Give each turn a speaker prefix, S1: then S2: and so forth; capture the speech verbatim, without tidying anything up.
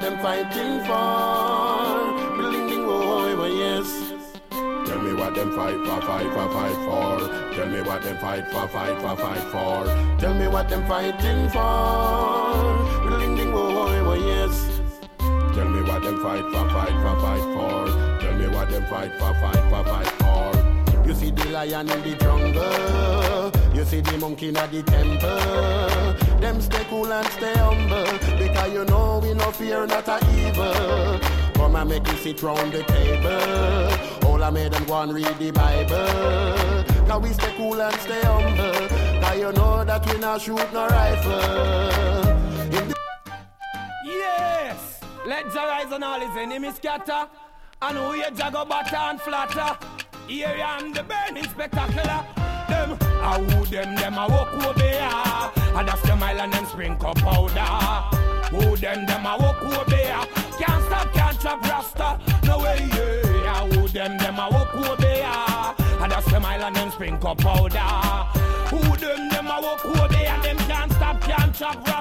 S1: them fighting for. Building the war, yes. Tell me what them fight for, fight for, fight for. Tell me what them fight for, fight for, fight for. Tell me what them fighting for. Building the war, yes. Tell me what them fight for, fight for, fight for. Tell me what them fight for, fight for, fight for. You see the lion in the jungle. You see the monkey in the temple. Them stay cool and stay humble. Because you know we no fear, not a evil. Come and make you sit round the table. All I made them go and read the Bible. Cause we stay cool and stay humble. Cause you know that we not shoot no rifle. In the
S2: yes! Let the rise and all his enemies scatter. And who you jaggo batter and flatter. Here I am the burning spectacular. Them, I woo them, them I walk over here. And that's the mile and them sprinkle powder. Woo them, them I walk over here. Can't stop, can't chop rasta. No way, yeah. I woo them, them I walk over here. And that's the mile and them sprinkle powder. Woo them, them I walk over here. Them can't stop, can't chop rasta.